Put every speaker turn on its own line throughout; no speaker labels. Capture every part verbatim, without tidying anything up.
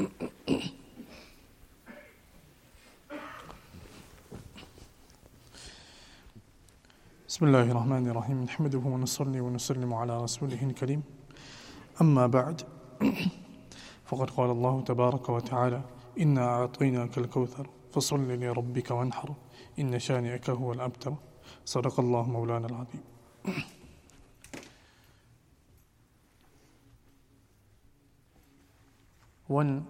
بسم الله الرحمن الرحيم نحمده ونصلي ونسلم على رسوله الكريم أما بعد فقد قال الله تبارك وتعالى إنا أعطيناك الكوثر فصل لربك وانحر إن شانئك هو الأبتر صدق الله مولانا العظيم. One,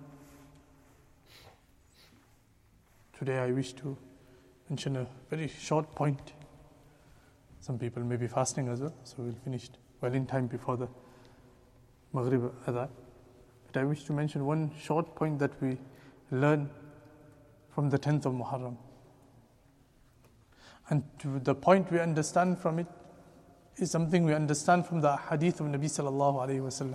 today I wish to mention a very short point. Some people may be fasting as well, so we'll finish well in time before the Maghrib Adhan. But I wish to mention one short point that we learn from the tenth of Muharram. And to the point we understand from it is something we understand from the hadith of Nabi sallallahu alayhi wa sallam.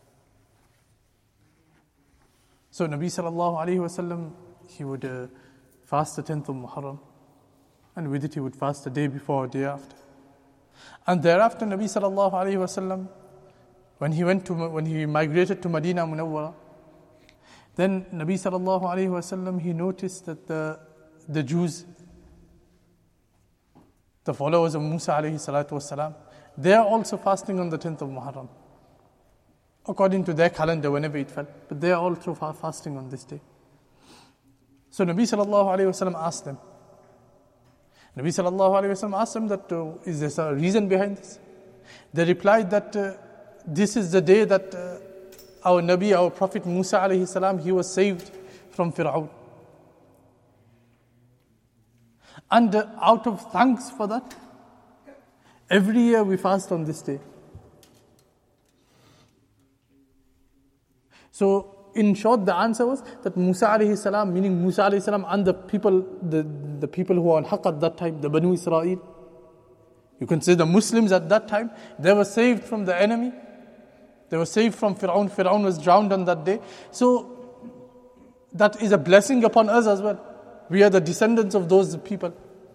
So Nabi sallallahu alayhi wa sallam, he would uh, fast the tenth of Muharram, and with it he would fast the day before or day after. And thereafter Nabi sallallahu alayhi wa sallam, when he went to, when he migrated to Medina Munawwara, then Nabi sallallahu alayhi wa sallam, he noticed that the, the Jews, the followers of Musa alayhi salatu wasalam, they are also fasting on the tenth of Muharram, according to their calendar whenever it fell. But they are also fasting on this day. So Nabi sallallahu alayhi wa sallam asked them, Nabi sallallahu alayhi wa sallam asked them that, uh, is there a reason behind this? They replied that uh, this is the day that uh, our Nabi, our Prophet Musa alayhi salam, he was saved from Fir'aun. And uh, out of thanks for that, every year we fast on this day. So, in short, the answer was that Musa alayhi salam, meaning Musa alayhi salam and the people, the, the people who were on Haqq at that time, the Banu Israel, you can say the Muslims at that time, they were saved from the enemy. They were saved from Fir'aun. Fir'aun was drowned on that day. So, that is a blessing upon us as well. We are the descendants of those people.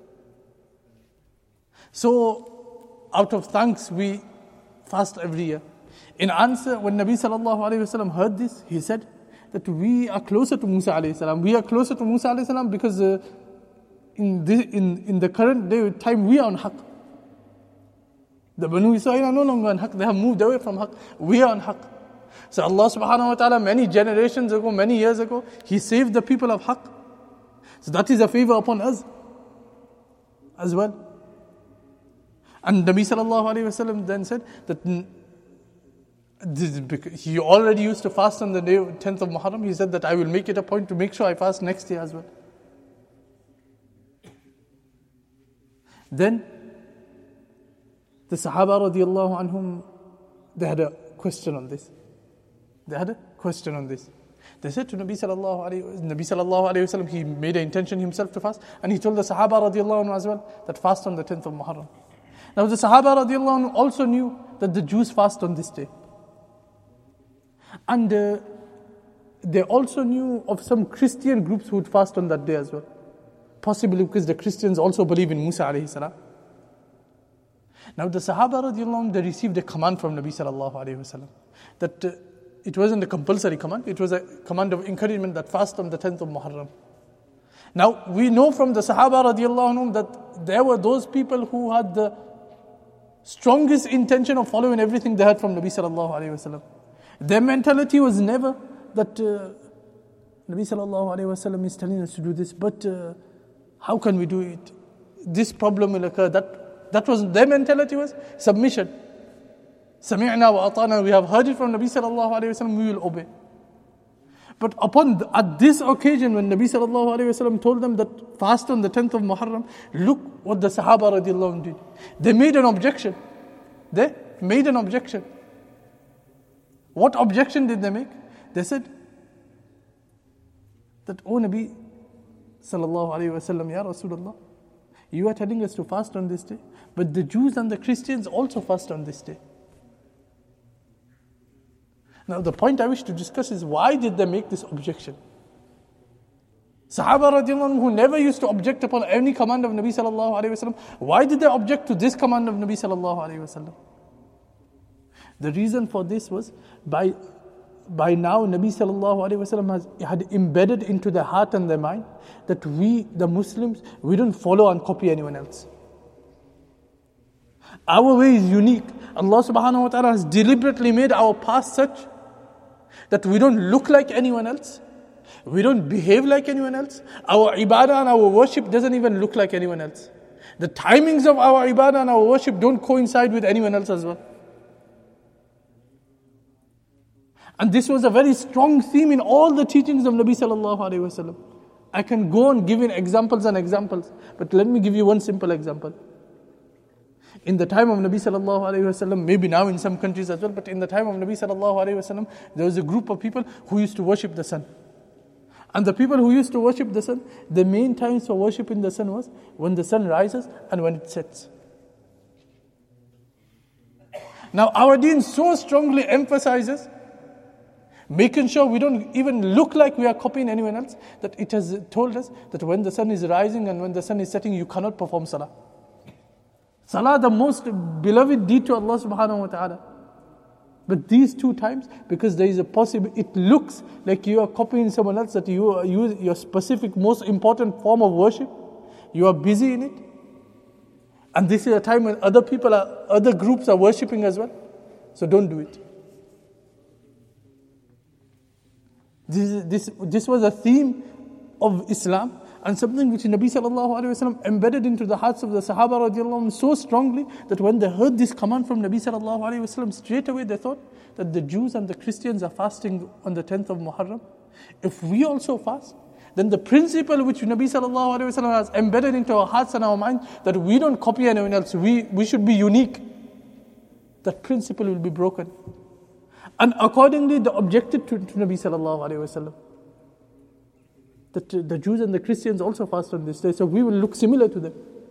So, out of thanks, we fast every year. In answer, when Nabi sallallahu alayhi wa sallam heard this, he said that we are closer to Musa alayhi salam. We are closer to Musa alayhi salam because uh, in, this, in, in the current day time, we are on Haqq. The Banu Israel are no longer on Haqq. They have moved away from Haqq. We are on Haqq. So Allah subhanahu wa ta'ala, many generations ago, many years ago, He saved the people of Haqq. So that is a favor upon us as well. And Nabi sallallahu alayhi wa sallam then said that he already used to fast on the day tenth of Muharram. He said that I will make it a point to make sure I fast next year as well. Then the Sahaba radiallahu anhum, they had a question on this. They had a question on this. They said to Nabi sallallahu alayhi wa sallam, Nabi sallallahu alayhi wa sallam, he made an intention himself to fast, and he told the Sahaba radiallahu anhu as well that fast on the tenth of Muharram. Now the Sahaba radiallahu anhu also knew that the Jews fast on this day. And uh, they also knew of some Christian groups who would fast on that day as well. Possibly because the Christians also believe in Musa alayhi salam. Now the Sahaba radiallahu anhu, they received a command from Nabi sallallahu alayhi wa sallam that uh, it wasn't a compulsory command, it was a command of encouragement that fast on the tenth of Muharram. Now we know from the Sahaba radiallahu anhu that there were those people who had the strongest intention of following everything they heard from Nabi sallallahu alayhi wa sallam. Their mentality was never that uh, Nabi sallallahu alayhi wa sallam is telling us to do this, but uh, how can we do it? This problem will occur. That that was their mentality, was submission. Sami'na wa ata'na, we have heard it from Nabi sallallahu alayhi wa sallam, we will obey. But upon the, at this occasion when Nabi sallallahu alayhi wa sallam told them that fast on the tenth of Muharram, look what the Sahaba radiallahu anhu did. They made an objection. They made an objection. What objection did they make? They said that, O Nabi sallallahu alayhi wa sallam, Ya Rasulullah, you are telling us to fast on this day, but the Jews and the Christians also fast on this day. Now the point I wish to discuss is, why did they make this objection? Sahaba radiallahu anhu, who never used to object upon any command of Nabi sallallahu alayhi wa sallam, why did they object to this command of Nabi sallallahu alayhi wa sallam? The reason for this was, by by now Nabi sallallahu alaihi wasallam has had embedded into their heart and their mind that we, the Muslims, we don't follow and copy anyone else. Our way is unique. Allah subhanahu wa ta'ala has deliberately made our path such that we don't look like anyone else. We don't behave like anyone else. Our ibadah and our worship doesn't even look like anyone else. The timings of our ibadah and our worship don't coincide with anyone else as well. And this was a very strong theme in all the teachings of Nabi sallallahu alaihi wasallam. I can go on giving examples and examples, but let me give you one simple example. In the time of Nabi sallallahu alaihi wasallam, maybe now in some countries as well, but in the time of Nabi sallallahu alaihi wasallam, there was a group of people who used to worship the sun. And the people who used to worship the sun, the main times for worshipping the sun was when the sun rises and when it sets. Now our deen so strongly emphasizes making sure we don't even look like we are copying anyone else, that it has told us that when the sun is rising and when the sun is setting, you cannot perform salah. Salah, the most beloved deed to Allah subhanahu wa ta'ala. But these two times, because there is a possibility, it looks like you are copying someone else, that you are use your specific, most important form of worship. You are busy in it. And this is a time when other people are, other groups are worshipping as well. So don't do it. This, this, this was a theme of Islam, and something which Nabi sallallahu alaihi wasallam embedded into the hearts of the Sahaba radiallahu anhum so strongly that when they heard this command from Nabi sallallahu alaihi wasallam, straight away they thought that the Jews and the Christians are fasting on the tenth of Muharram. If we also fast, then the principle which Nabi sallallahu alaihi wasallam has embedded into our hearts and our minds, that we don't copy anyone else, we, we should be unique, that principle will be broken. And accordingly, they objected to, to Nabi sallallahu alaihi wasallam. That the Jews and the Christians also fast on this day, so we will look similar to them.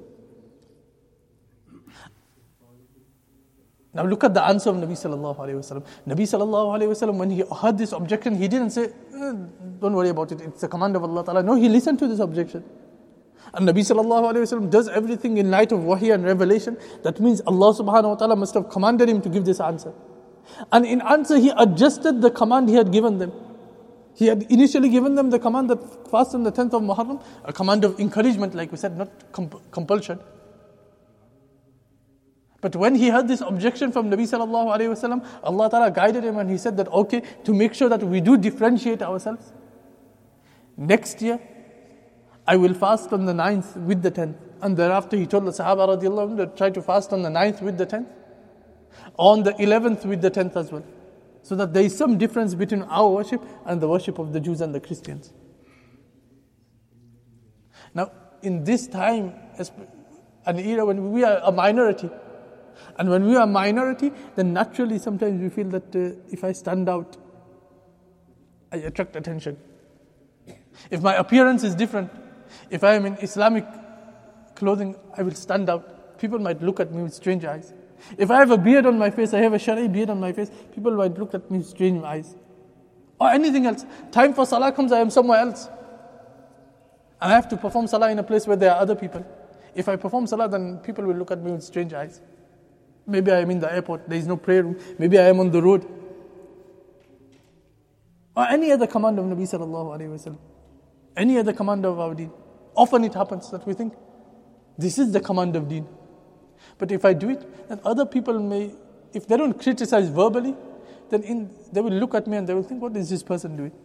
Now look at the answer of Nabi sallallahu alaihi wasallam. Nabi sallallahu alaihi wasallam, when he heard this objection, he didn't say, eh, "Don't worry about it. It's a command of Allah Taala." No, he listened to this objection. And Nabi sallallahu alaihi wasallam does everything in light of wahy and revelation. That means Allah subhanahu wa taala must have commanded him to give this answer. And in answer, he adjusted the command he had given them. He had initially given them the command that fast on the tenth of Muharram, a command of encouragement, like we said, not comp- compulsion. But when he heard this objection from Nabi sallallahu alaihi wasallam, Allah Ta'ala guided him and he said that, okay, to make sure that we do differentiate ourselves, next year, I will fast on the ninth with the tenth. And thereafter he told the Sahaba radiallahu anhu to try to fast on the ninth with the tenth, on the eleventh with the tenth as well. So that there is some difference between our worship and the worship of the Jews and the Christians. Now, in this time, an era when we are a minority, and when we are a minority, then naturally sometimes we feel that uh, if I stand out, I attract attention. If my appearance is different, if I am in Islamic clothing, I will stand out. People might look at me with strange eyes. If I have a beard on my face, I have a Shari beard on my face, people might look at me with strange eyes. Or anything else. Time for salah comes, I am somewhere else. And I have to perform salah in a place where there are other people. If I perform salah, then people will look at me with strange eyes. Maybe I am in the airport, there is no prayer room. Maybe I am on the road. Or any other command of Nabi sallallahu alaihi wasallam. Any other command of our deen. Often it happens that we think, this is the command of deen. But if I do it, then other people may, if they don't criticize verbally, then in, they will look at me and they will think, what is this person doing?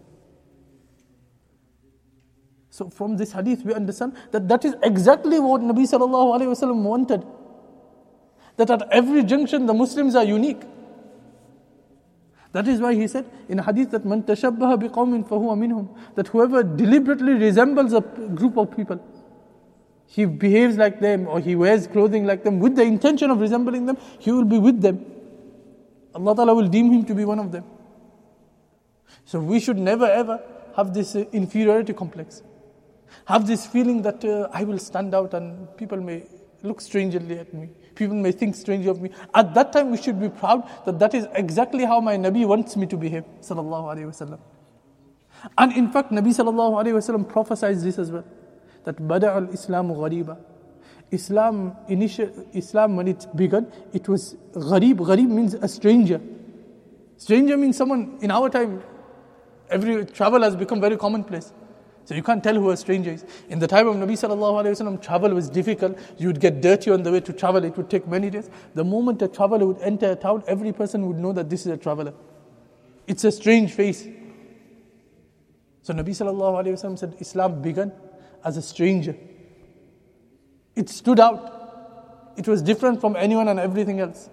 So from this hadith we understand that that is exactly what Nabi sallallahu alaihi wasallam wanted. That at every junction the Muslims are unique. That is why he said in a hadith that man tashabbaha biqawmin fahuwa minhum, that whoever deliberately resembles a group of people, he behaves like them or he wears clothing like them with the intention of resembling them, he will be with them. Allah Ta'ala will deem him to be one of them. So we should never ever have this uh, inferiority complex. Have this feeling that uh, I will stand out and people may look strangely at me. People may think strangely of me. At that time we should be proud that that is exactly how my Nabi wants me to behave. Sallallahu Alaihi Wasallam. And in fact Nabi Sallallahu Alaihi Wasallam prophesied this as well. That Bada al-Islamu ghariba. Islam, initial, Islam when it began, it was gharib. Gharib means a stranger. Stranger means someone, in our time, every travel has become very commonplace. So you can't tell who a stranger is. In the time of Nabi sallallahu alayhi wa sallam, travel was difficult. You would get dirty on the way to travel. It would take many days. The moment a traveler would enter a town, every person would know that this is a traveler. It's a strange face. So Nabi sallallahu alayhi wa sallam said, Islam began as a stranger. It stood out. It was different from anyone and everything else.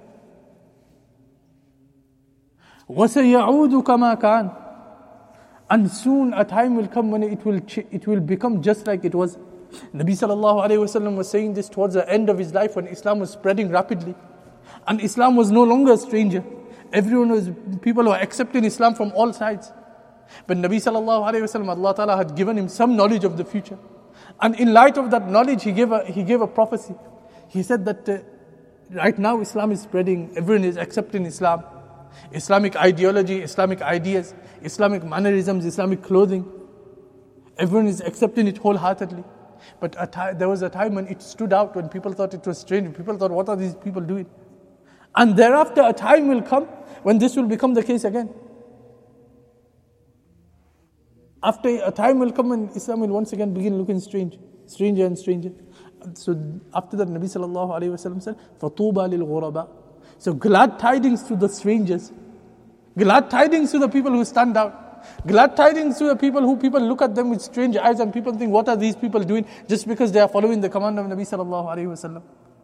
وَسَيَعُودُ كَمَا كَانَ. And soon a time will come when it will it will become just like it was. Nabi sallallahu alayhi wa sallam was saying this towards the end of his life when Islam was spreading rapidly. And Islam was no longer a stranger. Everyone was, people were accepting Islam from all sides. But Nabi sallallahu alayhi wa sallam, Allah Ta'ala had given him some knowledge of the future. And in light of that knowledge, he gave a, he gave a prophecy. He said that uh, right now Islam is spreading, everyone is accepting Islam. Islamic ideology, Islamic ideas, Islamic mannerisms, Islamic clothing. Everyone is accepting it wholeheartedly. But a ti- there was a time when it stood out, when people thought it was strange. People thought, what are these people doing? And thereafter a time will come when this will become the case again. After a time will come when Islam will once again begin looking strange, stranger and stranger. So after that, Nabi sallallahu alayhi wa sallam said, فَطُوبَى لِلْغُرَبَى. So glad tidings to the strangers. Glad tidings to the people who stand out. Glad tidings to the people who people look at them with strange eyes and people think, what are these people doing? Just because they are following the command of Nabi sallallahu alayhi wa sallam.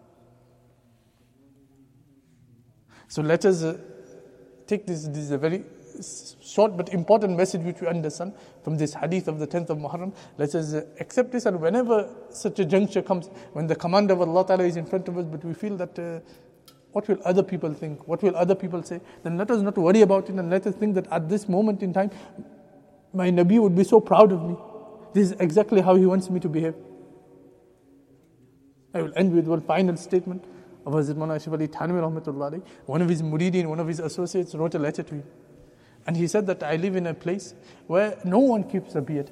So let us uh, take this, this is a very short but important message which we understand from this hadith of the tenth of Muharram. Let us uh, accept this, and whenever such a juncture comes, when the command of Allah Ta'ala is in front of us, but we feel that uh, what will other people think? What will other people say? Then let us not worry about it, and let us think that at this moment in time, my Nabi would be so proud of me. This is exactly how he wants me to behave. I will end with one final statement of Hazrat Maulana Ashraf Ali Thanwi rahmatullah alayhi. One of his muridin, one of his associates wrote a letter to him. And he said that I live in a place where no one keeps a beard.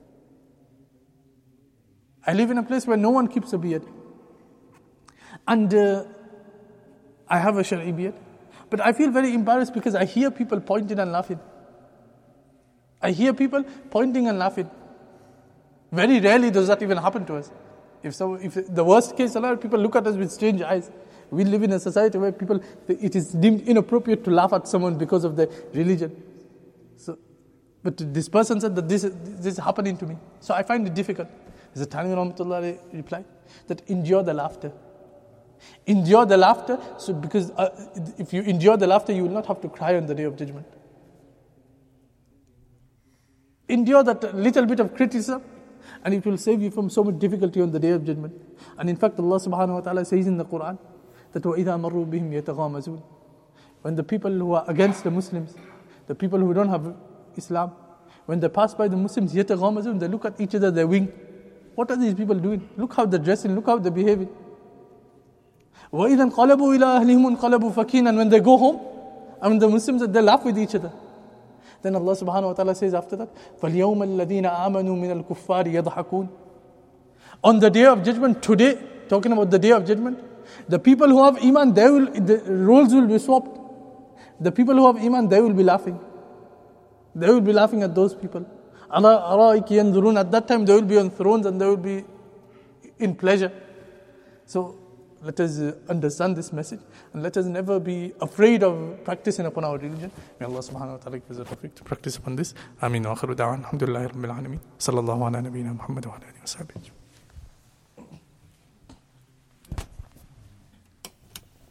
I live in a place where no one keeps a beard. And uh, I have a Shari'i beard. But I feel very embarrassed because I hear people pointing and laughing. I hear people pointing and laughing. Very rarely does that even happen to us. If so, if the worst case, a lot of people look at us with strange eyes. We live in a society where people, it is deemed inappropriate to laugh at someone because of their religion. So, but this person said that this, this is happening to me. So I find it difficult. As the Thanwi rahmatullah replied, that endure the laughter. Endure the laughter, so because uh, if you endure the laughter, you will not have to cry on the Day of Judgment. Endure that little bit of criticism, and it will save you from so much difficulty on the Day of Judgment. And in fact, Allah subhanahu wa ta'ala says in the Quran that وَإِذَا مَرُّوا بِهِمْ يَتَغَامَزُونَ. When the people who are against the Muslims, the people who don't have Islam, when they pass by the Muslims, يَتَغَامَزُونَ, they look at each other, they wink. What are these people doing? Look how they're dressing, look how they're behaving. وَإِذَا انْقَلَبُوا إِلَىٰ أَهْلِهِمُ انْقَلَبُوا فَكِينًا. And when they go home, and the Muslims, they laugh with each other. Then Allah subhanahu wa ta'ala says after that, فَالْيَوْمَ الَّذِينَ آمَنُوا مِنَ الْكُفَّارِ يَضْحَكُونَ. On the Day of Judgment, today, talking about the Day of Judgment, the people who have Iman, they will, the roles will be swapped. The people who have Iman, they will be laughing. They will be laughing at those people. عَلَىٰ أَرَائِكِ يَنْظُرُونَ. At that time, they will be on thrones and they will be in pleasure. So, let us understand this message, and let us never be afraid of practicing upon our religion. May Allah subhanahu wa ta'ala give us the tawfiq to practice upon this. Ameen wa akhiru da'wan. Alhamdulillahi rabbil alameen. Sallallahu ala nabiyyina Muhammad wa ala alihi wa sahbihi.